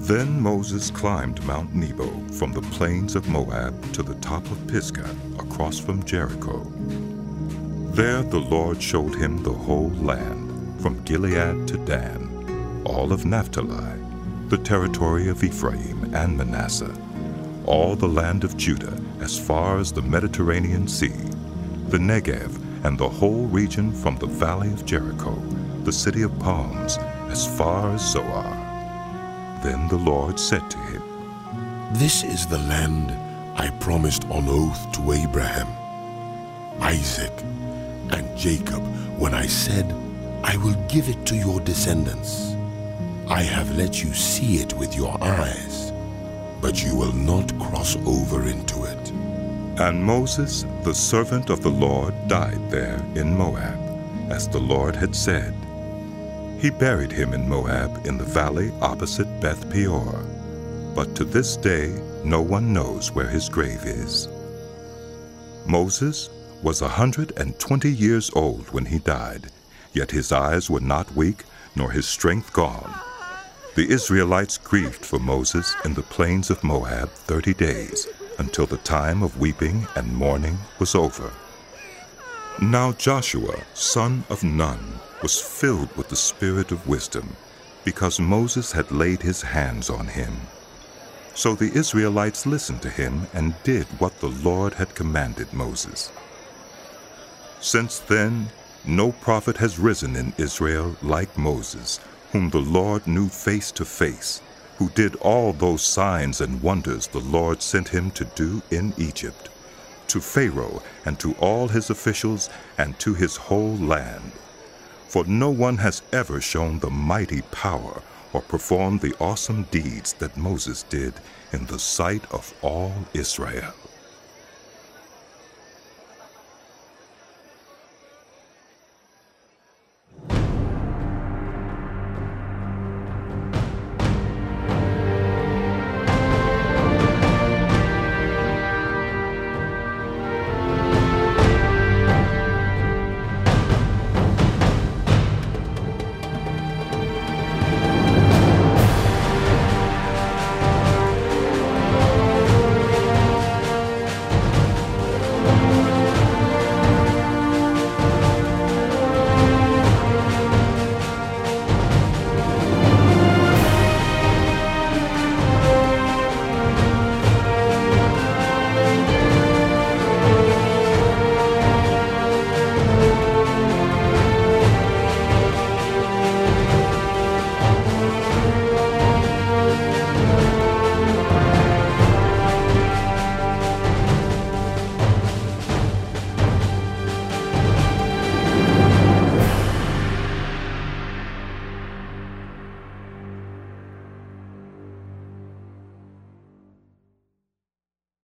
Then Moses climbed Mount Nebo from the plains of Moab to the top of Pisgah across from Jericho. There the Lord showed him the whole land, from Gilead to Dan, all of Naphtali, the territory of Ephraim and Manasseh, all the land of Judah as far as the Mediterranean Sea, the Negev, and the whole region from the valley of Jericho, the city of palms, as far as Zoar. Then the Lord said to him, "This is the land I promised on oath to Abraham, Isaac, and Jacob when I said, I will give it to your descendants. I have let you see it with your eyes, but you will not cross over into it." And Moses, the servant of the Lord, died there in Moab, as the Lord had said. He buried him in Moab in the valley opposite Beth Peor, but to this day no one knows where his grave is. Moses was 120 years old when he died, yet his eyes were not weak, nor his strength gone. The Israelites grieved for Moses in the plains of Moab 30 days, until the time of weeping and mourning was over. Now Joshua, son of Nun, was filled with the spirit of wisdom, because Moses had laid his hands on him. So the Israelites listened to him and did what the Lord had commanded Moses. Since then, no prophet has risen in Israel like Moses, whom the Lord knew face to face, who did all those signs and wonders the Lord sent him to do in Egypt, to Pharaoh and to all his officials and to his whole land. For no one has ever shown the mighty power or performed the awesome deeds that Moses did in the sight of all Israel.